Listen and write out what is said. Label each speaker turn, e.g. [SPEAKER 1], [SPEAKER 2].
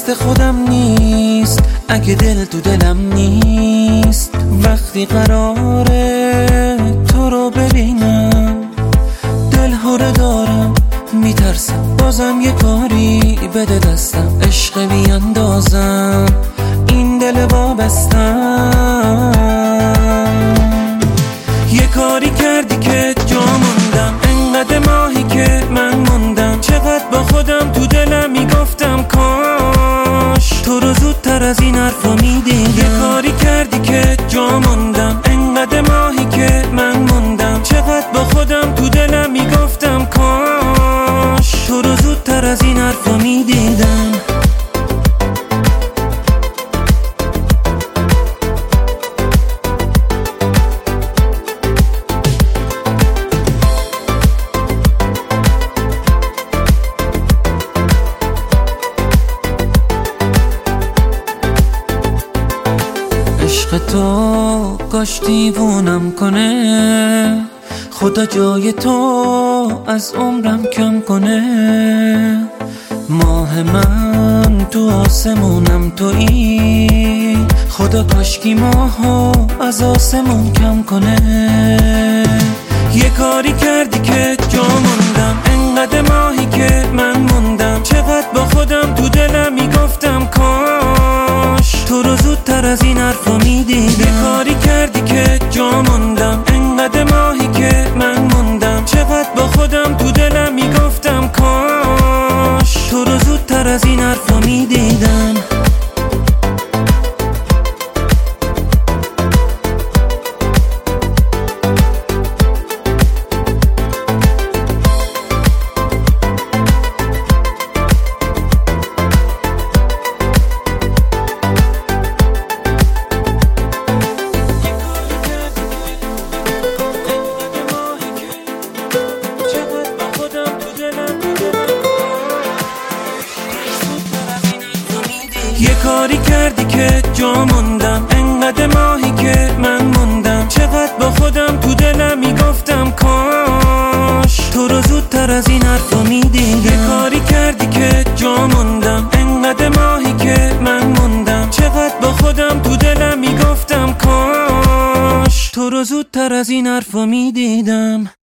[SPEAKER 1] دست خودم نیست اگه دل تو دلم نیست. وقتی قراره تو رو ببینم دلهوره دارم، میترسم بازم یه کاری بده دستم، عشق بیاندازم این دل وابستم. یه کاری کردی که جا موندم، انقدر ماهی که من موندم، چقدر با خودم تو دلم میگفتم کاش تو رو زودتر از این حرفا میدیدم. یه کاری کردی که جا موندم، انقدر ماهی که من موندم، چقدر با خودم تو دلم میگفتم کاش تو رو زودتر از این حرفا میدیدم. عشق تو کاش دیوونم کنه، خدا جای تو از عمرم کم کنه. ماه من تو آسمونم تویی، خدا کاشکی ماهو از آسمون کم کنه. یه کاری کردی که جا موندم، انقدر ماهی که من موندم، چقدر با خودم تو دلم میگفتم کاش تو رو زودتر از این حرفا میدیدم. یه کاری کردی که جا موندم، انقدر ماهی که من موندم، چقدر با خودم تو دلم میگفتم کاش تو رو زودتر از این حرفا میدیدم. یه کاری کردی که جا موندم، انقدر ماهی که من موندم، چقدر با خودم تو دلم میگفتم کاش تو رو زودتر از این حرفا میدیدم. یه کاری کردی که جا موندم، انقدر ماهی که من موندم، چقدر با خودم تو دلم میگفتم کاش تو رو زودتر از این حرفا میدیدم.